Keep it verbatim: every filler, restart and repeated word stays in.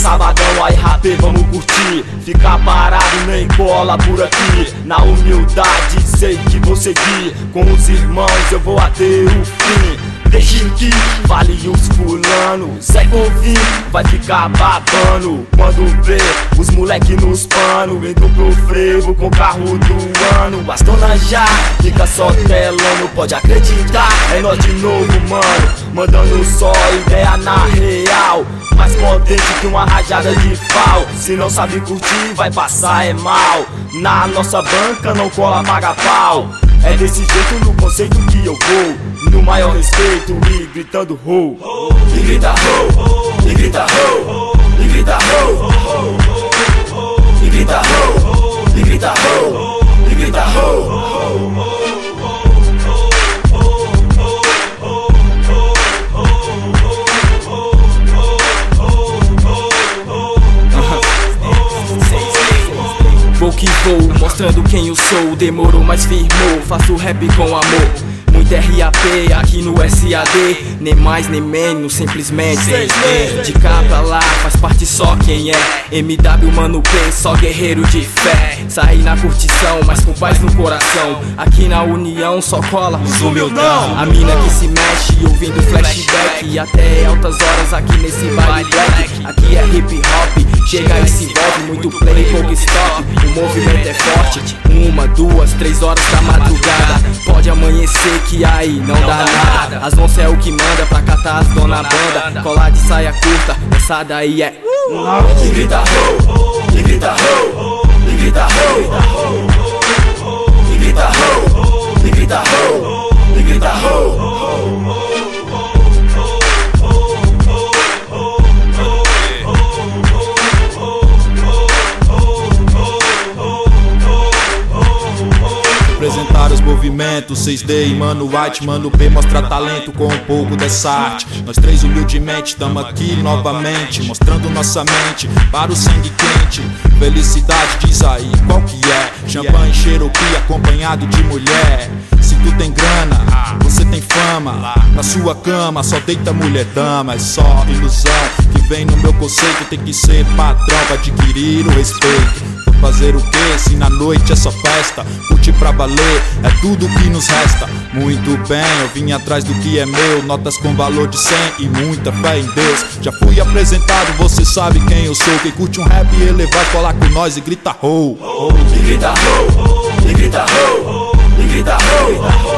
sabadão, aí rapê, vamos curtir. Ficar parado nem cola por aqui. Na humildade sei que vou seguir. Com os irmãos eu vou até o fim. Deixe que fale os fulano, segue ouvir, vai ficar babando. Quando vê os moleque nos pano, indo pro frevo com o carro do ano. As dona já fica só telando, pode acreditar, é nós de novo, mano. Mandando só ideia na real, mais potente que uma rajada de pau. Se não sabe curtir, vai passar é mal. Na nossa banca não cola paga pau. É desse jeito no conceito que eu vou, no maior respeito e gritando ho. E grita ho, e grita ho, e grita ho, e grita ho, e grita ho, e grita ho. Vou que vou, mostrando quem eu sou. Demorou, mas firmou, faço rap com amor. Muito R A P aqui no S A D, nem mais nem menos, simplesmente de cá pra lá, faz parte só quem é M W Mano P, só guerreiro de fé. Saí na curtição, mas com paz no coração. Aqui na união só cola os humildão. A mina que se mexe ouvindo flashback, e até altas horas aqui nesse baile black. Aqui é hip hop, chega e se envolve, muito play, pouco stop. O movimento é forte, uma, duas, três horas da madrugada. Pode amanhecer que aí não dá nada. As onças é o que manda pra catar as dona banda. Colar de saia curta, essa daí é e grita ho, e grita ho, e grita ho, e grita ho, e grita ho, e grita ho. Representar os movimentos seis D e Mano White, Mano P mostra talento com um pouco dessa arte. Nós três humildemente tamo aqui novamente, mostrando nossa mente para o sangue quente. Felicidade diz aí qual que é, champanhe, Cherokee acompanhado de mulher. Se tu tem grana, você tem fama, na sua cama só deita mulher dama. É só ilusão que vem no meu conceito, tem que ser patrão pra adquirir o respeito. Fazer o que se na noite é só festa? Curtir pra valer é tudo que nos resta. Muito bem, eu vim atrás do que é meu, notas com valor de cem e muita fé em Deus. Já fui apresentado, você sabe quem eu sou. Quem curte um rap ele vai colar com nós e grita ho, e grita ho, e grita ho, e grita ho.